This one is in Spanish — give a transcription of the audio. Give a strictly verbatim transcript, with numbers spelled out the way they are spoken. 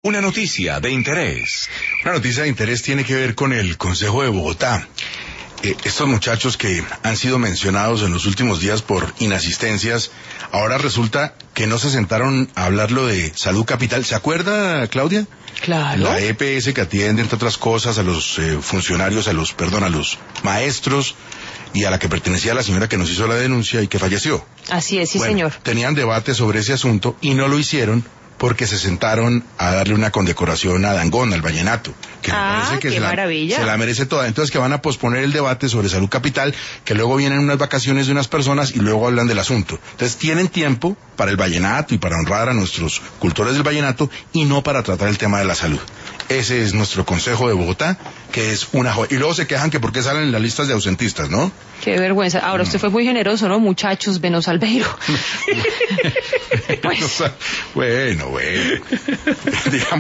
Una noticia de interés. Una noticia de interés tiene que ver con el Consejo de Bogotá. Eh, estos muchachos que han sido mencionados en los últimos días por inasistencias, ahora resulta que no se sentaron a hablarlo de Salud Capital. ¿Se acuerda, Claudia? Claro. La E P S que atiende, entre otras cosas, a los eh, funcionarios, a los, perdón, a los maestros y a la que pertenecía la señora que nos hizo la denuncia y que falleció. Así es, sí, bueno, señor. Tenían debate sobre ese asunto y no lo hicieron porque se sentaron a darle una condecoración a Dangond, al vallenato, que ah, me parece que qué se, maravilla. la, se la merece toda. Entonces que van a posponer el debate sobre Salud Capital, que luego vienen unas vacaciones de unas personas y luego hablan del asunto. Entonces tienen tiempo para el vallenato y para honrar a nuestros cultores del vallenato y no para tratar el tema de la salud. Ese es nuestro Consejo de Bogotá, que es una joya. Y luego se quejan que por qué salen en las listas de ausentistas, ¿no? Qué vergüenza. Ahora usted fue muy generoso, ¿no? Muchachos, Venos Albeiro. pues... bueno, bueno. Digamos